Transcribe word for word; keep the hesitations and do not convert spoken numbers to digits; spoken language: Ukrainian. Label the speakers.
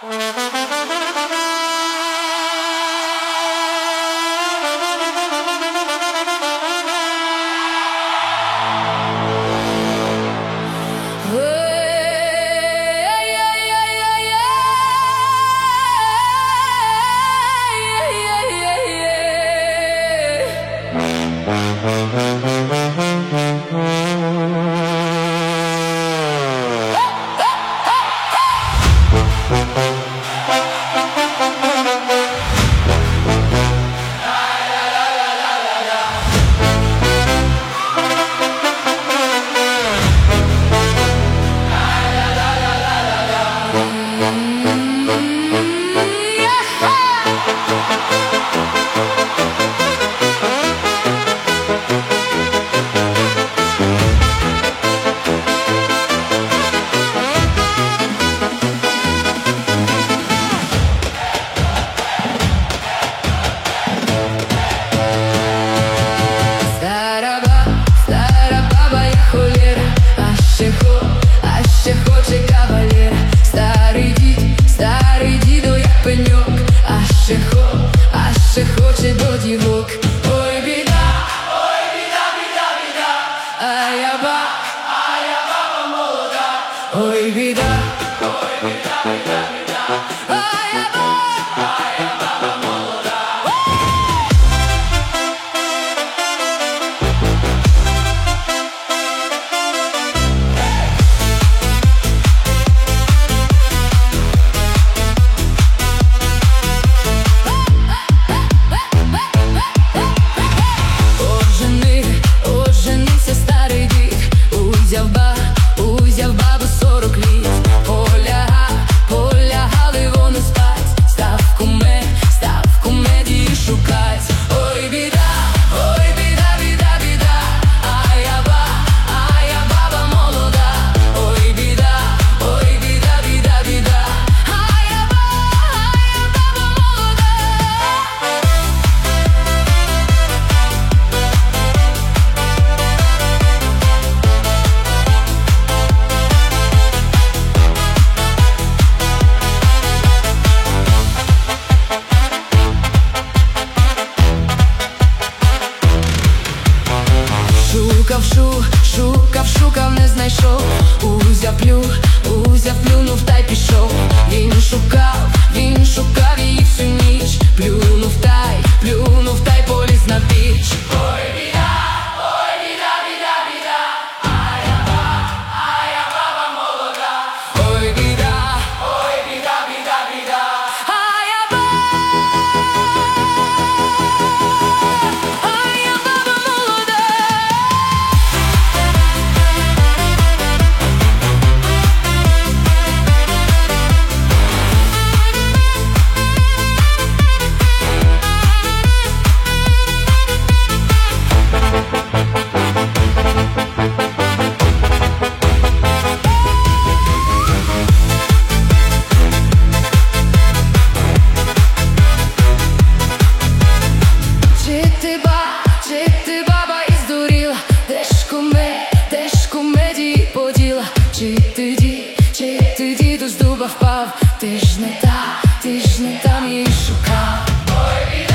Speaker 1: Ой, біда, ой, біда, біда, біда, ой, я баба, ой, я баба молода. Ожени, оженився старий дід, узяв ба, узяв бабу сорок літ. Поляга, полягали вони спать, став куме, став кумедії шукать. Ой, біда, ой, біда, біда, біда, а я ба, а я баба молода. Ой, біда, ой, біда, біда, біда, а я ба, а я баба молода. Шукав, шу, шукав, шукав, не знайшов. Узяв плю, узяв, плюнув та й пішов. Він шукав, він шукав її всю ніч. Плюнув та й, плюнув та й поліз на піч. Ой, біда, ой, біда, біда, біда, а я ба, а я баба молода. Ой, біда, ой, біда, біда, біда, а я ба, а я баба молода. Чи ти ба, чи ти баба і здуріла? Де ж куме, де ж кумедії поділа? Чи ти дід, чи ти діду з дуба впав? Ти ж не та, ти ж не там її шукав. Ой, біда.